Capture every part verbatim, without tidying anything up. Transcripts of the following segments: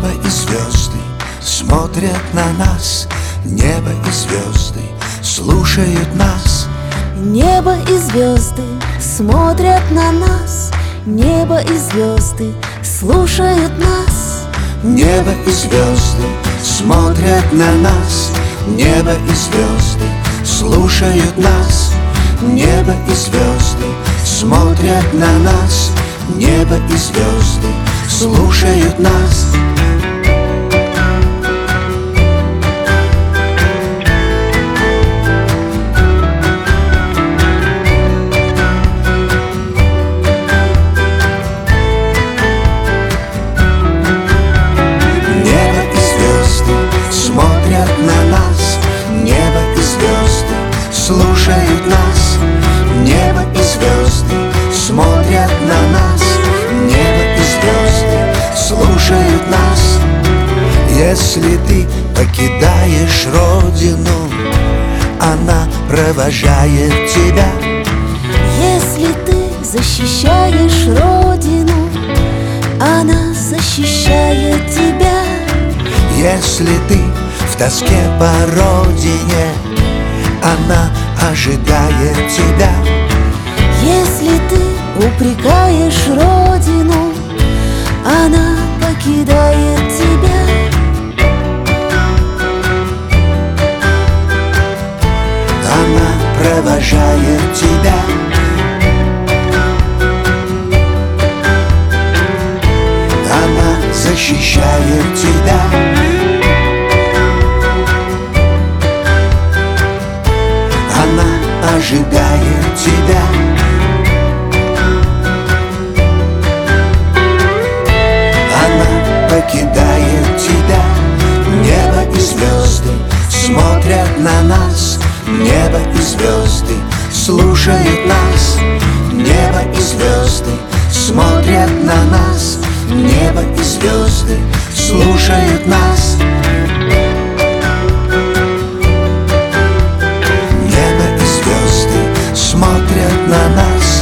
Небо и звезды смотрят на нас, небо и звезды слушают нас. Небо и звезды смотрят на нас, небо и звезды слушают нас. Небо и звезды смотрят на нас, небо и звезды слушают нас. Небо и звезды смотрят на нас, небо и звезды слушают нас. Небо и звезды смотрят на нас, небо и звезды слушают нас. Небо и звезды смотрят на нас, небо и звезды слушают нас. Если ты покидаешь родину, она провожает тебя. Если ты защищаешь родину, она защищает тебя. Если ты в тоске по родине, она ожидает тебя. Если ты упрекаешь родину, она покидает тебя. Она провожает тебя. Она защищает тебя. Она ожидает тебя. Она покидает тебя. Небо и звезды смотрят на нас, небо и звезды слушают нас. Небо и звезды смотрят на нас, небо и звезды слушают нас. Небо и звезды смотрят на нас.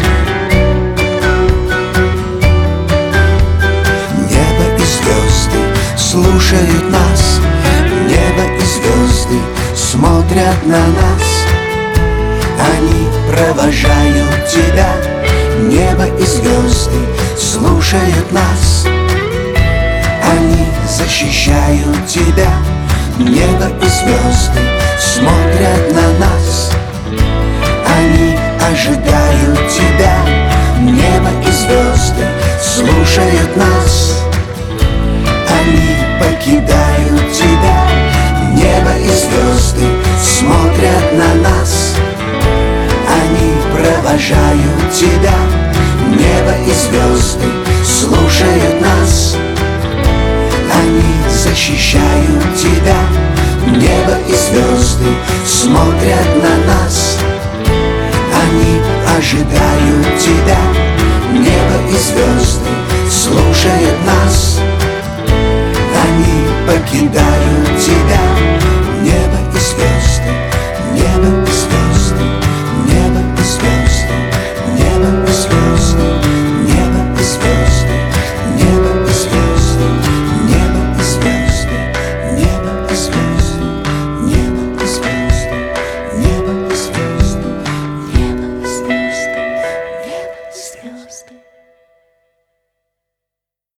Небо и звезды слушают нас. Небо и звезды смотрят на нас. Они провожают тебя. Небо и звезды слушают нас. Они защищают тебя. Небо и звезды смотрят на нас. Они ожидают тебя. Небо и звезды слушают нас. Они покидают тебя. Небо и звезды смотрят на нас. Они провожают тебя. Небо и звезды слушают нас. Они защищают тебя. Небо и звезды смотрят на нас. Они ожидают